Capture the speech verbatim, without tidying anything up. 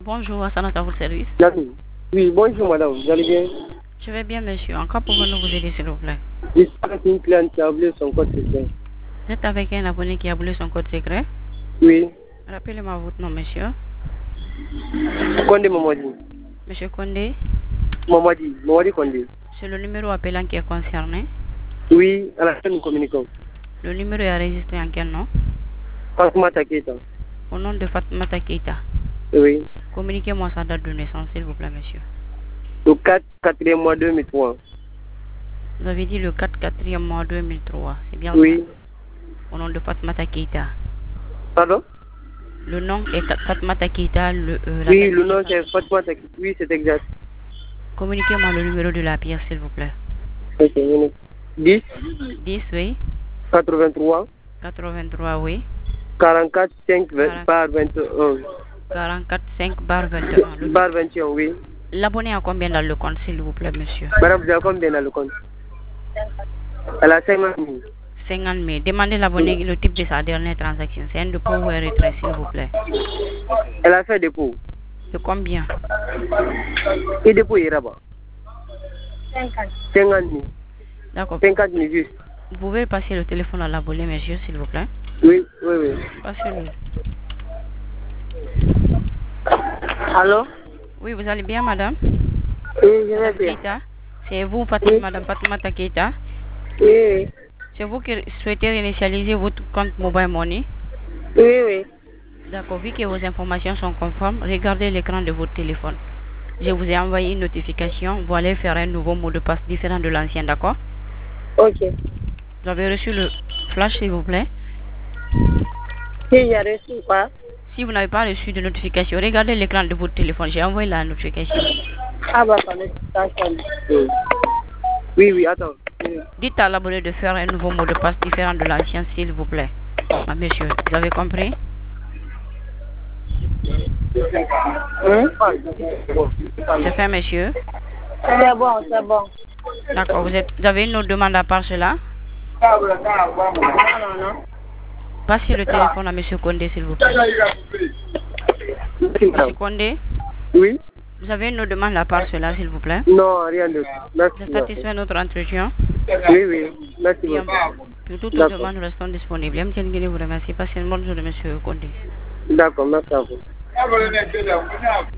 Bonjour, Assanat à votre service. Oui, bonjour madame, vous allez bien? Je vais bien, monsieur. En quoi pouvons-nous vous aider, s'il vous plaît? Je suis avec une cliente qui a oublié son code secret. Vous êtes avec un abonné qui a oublié son code secret? Oui. Rappelez-moi votre nom, monsieur. Condé Mamadi. Monsieur Condé? Mamadi, Mamadi Condé. C'est le numéro appelant qui est concerné? Oui, à la fin nous communiquons. Le numéro est enregistré en quel nom? Fatoumata Keita. Au nom de Fatoumata Keita. Oui. Communiquez-moi sa date de naissance, s'il vous plaît, monsieur. Le quatre quatrième mois deux mille trois. Vous avez dit le quatre quatrième mois deux mille trois, c'est bien Oui. ça? Au nom de Fatoumata Keita. Pardon? Le nom est Fatoumata Keita. Le, euh, oui, le nom c'est Fatoumata Keita. Oui, c'est exact. Communiquez-moi le numéro de la pièce, s'il vous plaît. Ok, dix. dix, oui. quatre-vingt-trois. quatre-vingt-trois, oui. quarante-quatre cinq bar vingt et un. quarante-quatre cinq bar vingt et un. Bar vingt et un, oui. L'abonné a combien dans le compte, s'il vous plaît, monsieur? Madame, vous avez combien dans le compte? Elle a cinquante mille. cinquante mille. Demandez l'abonné le type de sa dernière transaction. C'est un dépôt ou un retrait, s'il vous plaît? Elle a fait dépôt. De combien? Et dépôt est là-bas. cinquante mille. D'accord. cinquante mille juste. Vous pouvez passer le téléphone à l'abonné, monsieur, s'il vous plaît? Oui, oui, oui. Passez-le. Allô? Oui, vous allez bien, madame? Oui, je vais bien. C'est vous, Fatima, oui. Madame Fatoumata Keita? Oui. C'est vous qui souhaitez réinitialiser votre compte Mobile Money? Oui, oui. D'accord, vu que vos informations sont conformes, regardez l'écran de votre téléphone. Je vous ai envoyé une notification. Vous allez faire un nouveau mot de passe différent de l'ancien, d'accord? Ok. Vous avez reçu le flash, s'il vous plaît? Si, j'ai reçu quoi? Si vous n'avez pas reçu de notification, regardez l'écran de votre téléphone. J'ai envoyé la notification. Ah bah, la notification. Oui. Oui, oui, attends. Oui. Dites à l'abonné de faire un nouveau mot de passe différent de l'ancien, s'il vous plaît. Ah, monsieur, vous avez compris? Hein? C'est fait, monsieur? C'est bon, c'est bon. D'accord, vous, êtes, vous avez une autre demande à part cela? Non, non, non. Passez le téléphone à monsieur Condé, s'il vous plaît. Monsieur Condé? Oui? Vous avez une autre demande à part cela, s'il vous plaît? Non, rien de merci. Vous êtes satisfait de notre entretien? Oui, oui. Merci Bien. beaucoup. Pour toutes les demandes restons disponibles. M. Tengene vous remercie. Passez une bonne journée, monsieur Condé. D'accord, merci à vous.